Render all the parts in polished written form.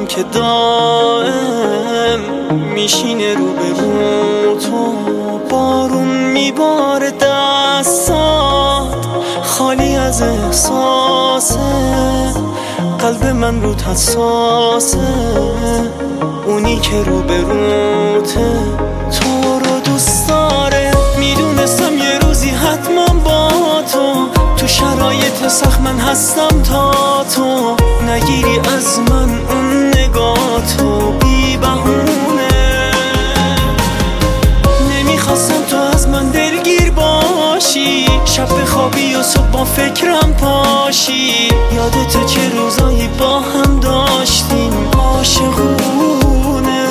که دائم میشینه رو به رو تو، بارون میباره دستات خالی از احساسه، قلب من رو حساسه، اونی که رو به روته تو رو دوست داره. میدونستم یه روزی حتما با تو شرایط سخت من هستم تا تو نگیری از من اون نگاه تو بی بهونه. نمیخواستم تو از من دلگیر باشی، شب بخوابی و صبح با فکرم پاشی، یادت چه روزایی با هم داشتیم عاشقونه.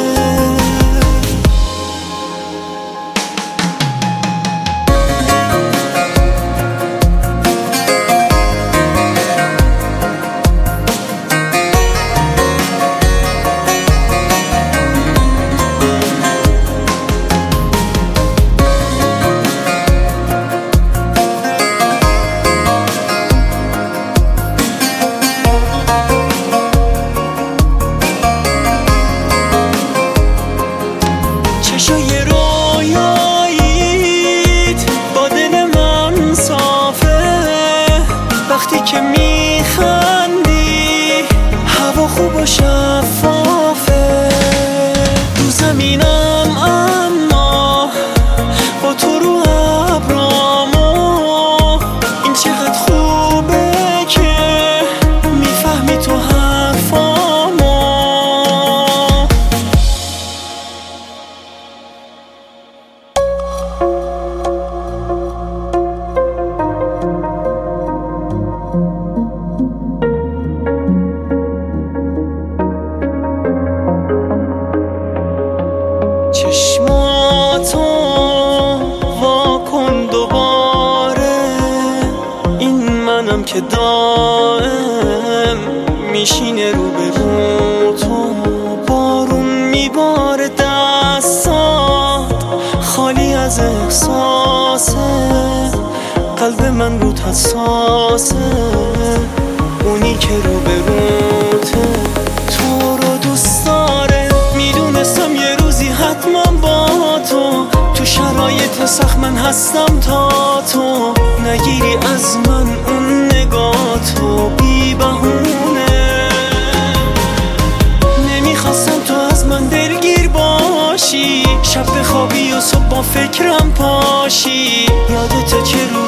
چشای رویاییت با دل من صافه، وقتی که میخندی هوا خوب و شفافه. رو زمینم اما با تو رو ابرامو، این چقدر خوبه که میفهمی تو حرفامو. چشماتو وا کن دوباره، این منم که دائم میشینه رو به رو تو، بارون میباره دستات خالی از احساسه، قلب من رو حساسه، اونی که رو به روته تو رو دوست داره. میدونستم یه روزی حتما با تو شرایط سخت من هستم تا تو نگیری از من اون نگاه تو بی بهونه. نمیخواستم تو از من دلگیر باشی، شب بخوابی و صبح با فکرم پاشی، یادت چه